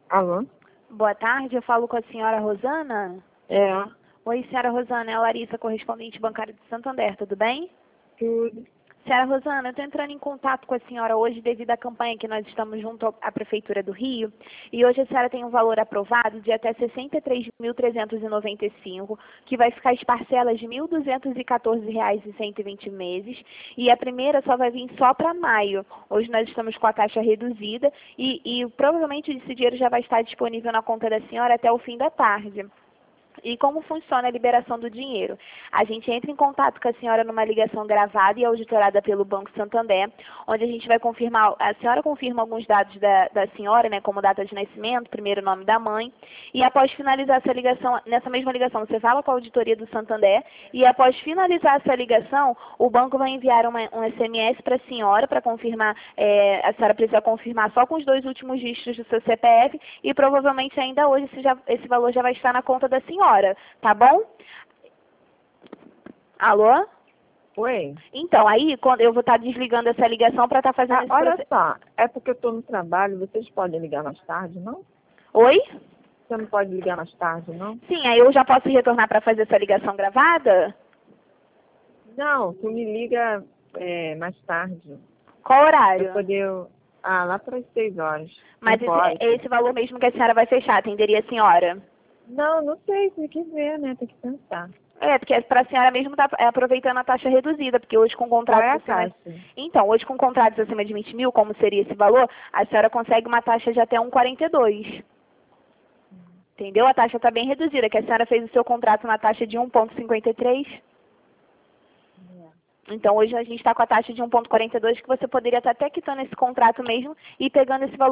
Alô? Boa tarde, eu falo com a senhora Rosana. É, Oi, senhora Rosana, é a Larissa, correspondente bancária de Santander, tudo bem? tudo. Senhora Rosana, eu estou entrando em contato com a senhora hoje devido à campanha que nós estamos junto à Prefeitura do Rio. E hoje a senhora tem um valor aprovado de até R$ 63.395, que vai ficar as parcelas de R$ 1.214,120 meses. E a primeira só vai vir só para maio. Hoje nós estamos com a taxa reduzida e provavelmente esse dinheiro já vai estar disponível na conta da senhora até o fim da tarde. E como funciona a liberação do dinheiro? A gente entra em contato com a senhora numa ligação gravada e auditorada pelo Banco Santander, onde a gente vai confirmar, a senhora confirma alguns dados da senhora, né, como data de nascimento, primeiro nome da mãe, e após finalizar essa ligação, nessa mesma ligação, você fala com a auditoria do Santander, e após finalizar essa ligação, o banco vai enviar um SMS para a senhora, para confirmar, a senhora precisa confirmar só com os 2 últimos dígitos do seu CPF, e provavelmente ainda hoje esse valor já vai estar na conta da senhora. Tá bom? Alô? Oi? Então, aí quando eu vou estar desligando essa ligação para estar fazendo esse Olha processo. só, é porque eu estou no trabalho, vocês podem ligar mais tarde, não? Oi? Você não pode ligar mais tarde, não? Sim, aí eu já posso retornar para fazer essa ligação gravada? Não, tu me liga mais tarde. Qual Pra horário? poder... Ah, lá para as 6 horas. Mas 5 horas. esse valor mesmo que a senhora vai fechar, atenderia a senhora? Não, não sei, tem que ver, né? Tem que pensar. Porque para a senhora mesmo está aproveitando a taxa reduzida, porque hoje com Qual contratos é a acima... taxa? Então, hoje com contratos acima de 20 mil, como seria esse valor, a senhora consegue uma taxa de até 1,42. Entendeu? A taxa está bem reduzida, que a senhora fez o seu contrato na taxa de 1,53. Então, hoje a gente está com a taxa de 1,42, que você poderia estar até quitando esse contrato mesmo e pegando esse valor